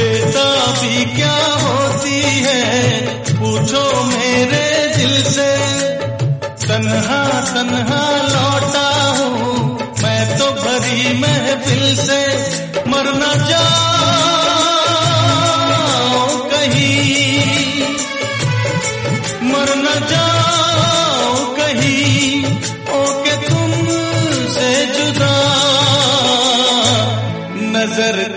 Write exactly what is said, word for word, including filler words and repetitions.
बेताबी क्या होती है पूछो मेरे दिल से। तन्हा तन्हा लौटा हूँ मैं तो भरी महफिल से। मर न जाओ कहीं, मर न जाओ कहीं, ओके तुम से जुदा। नजर